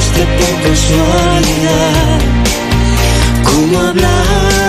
llegaste por casualidad. ¿Cómo hablar?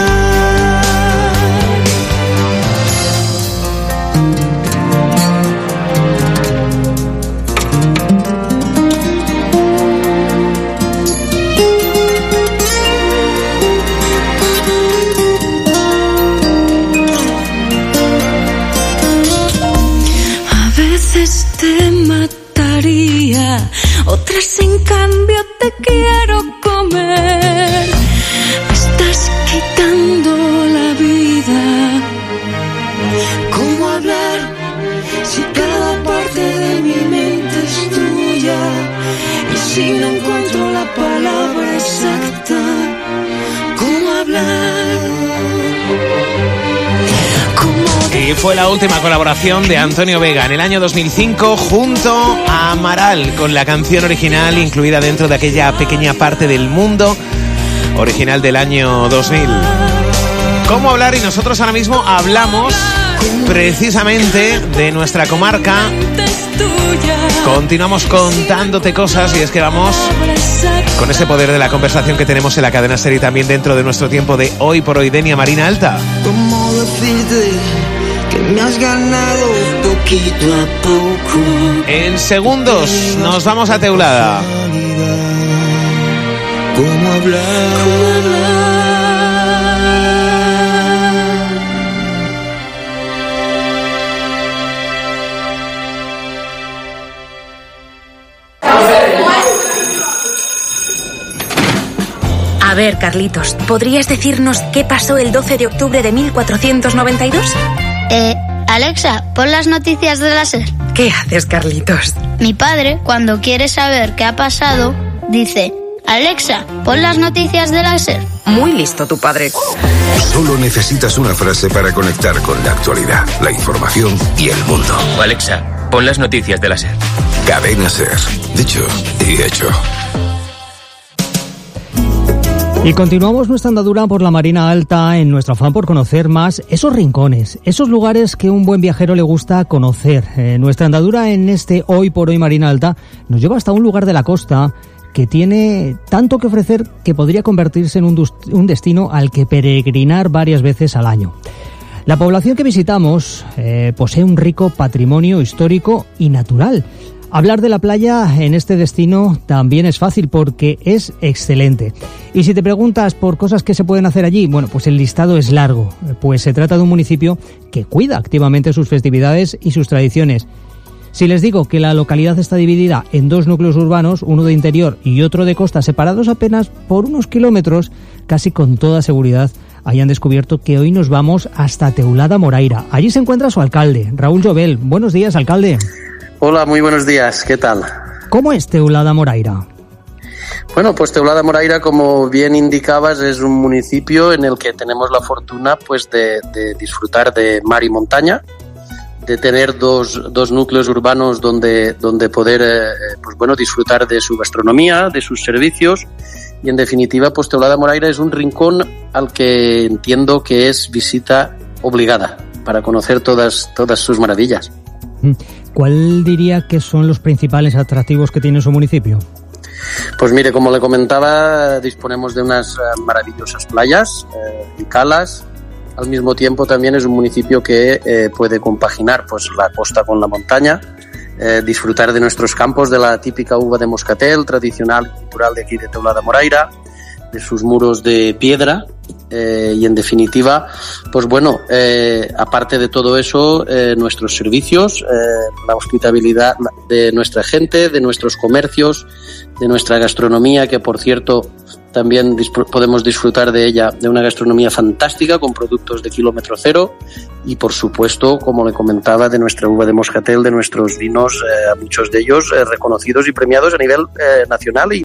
Te mataría, otras en cambio te quiero comer. Me estás quitando la vida. ¿Cómo hablar si cada parte de mi mente es tuya? Y si no encuentro la palabra exacta, ¿cómo hablar? Y fue la última colaboración de Antonio Vega en el año 2005 junto a Amaral, con la canción original incluida dentro de aquella pequeña parte del mundo original del año 2000. ¿Cómo hablar? Y nosotros ahora mismo hablamos precisamente de nuestra comarca. Continuamos contándote cosas y es que vamos con ese poder de la conversación que tenemos en la cadena SER y también dentro de nuestro tiempo de Hoy por Hoy, Denia Marina Alta. ¿Cómo decirte que me has ganado poquito a poco? En segundos nos vamos a Teulada. ¿Cómo hablar? ¿Cómo hablar? A ver, Carlitos, ¿podrías decirnos qué pasó el 12 de octubre de 1492? Alexa, pon las noticias de la SER. ¿Qué haces, Carlitos? Mi padre, cuando quiere saber qué ha pasado, dice: Alexa, pon las noticias de la SER. Muy listo tu padre. Solo necesitas una frase para conectar con la actualidad, la información y el mundo. Alexa, pon las noticias de la SER. Cadena SER. Dicho y hecho. Y continuamos nuestra andadura por la Marina Alta en nuestro afán por conocer más esos rincones, esos lugares que a un buen viajero le gusta conocer. Nuestra andadura en este Hoy por Hoy Marina Alta nos lleva hasta un lugar de la costa que tiene tanto que ofrecer que podría convertirse en un destino al que peregrinar varias veces al año. La población que visitamos posee un rico patrimonio histórico y natural. Hablar de la playa en este destino también es fácil porque es excelente. Y si te preguntas por cosas que se pueden hacer allí, bueno, pues el listado es largo, pues se trata de un municipio que cuida activamente sus festividades y sus tradiciones. Si les digo que la localidad está dividida en dos núcleos urbanos, uno de interior y otro de costa, separados apenas por unos kilómetros, casi con toda seguridad hayan descubierto que hoy nos vamos hasta Teulada Moraira. Allí se encuentra su alcalde, Raúl Llobel. Buenos días, alcalde. Hola, muy buenos días, ¿qué tal? ¿Cómo es Teulada Moraira? Bueno, pues Teulada Moraira, como bien indicabas, es un municipio en el que tenemos la fortuna pues de disfrutar de mar y montaña, de tener dos núcleos urbanos donde poder pues bueno, disfrutar de su gastronomía, de sus servicios, y en definitiva pues Teulada Moraira es un rincón al que entiendo que es visita obligada para conocer todas sus maravillas. ¿Cuál diría que son los principales atractivos que tiene su municipio? Pues mire, como le comentaba, disponemos de unas maravillosas playas y calas. Al mismo tiempo también es un municipio que puede compaginar pues la costa con la montaña, disfrutar de nuestros campos, de la típica uva de moscatel, tradicional y cultural de aquí de Teulada Moraira, de sus muros de piedra, y en definitiva, pues bueno, aparte de todo eso, nuestros servicios, la hospitalidad de nuestra gente, de nuestros comercios, de nuestra gastronomía, que por cierto también podemos disfrutar de ella, de una gastronomía fantástica con productos de kilómetro cero y por supuesto, como le comentaba, de nuestra uva de moscatel, de nuestros vinos, muchos de ellos reconocidos y premiados a nivel nacional y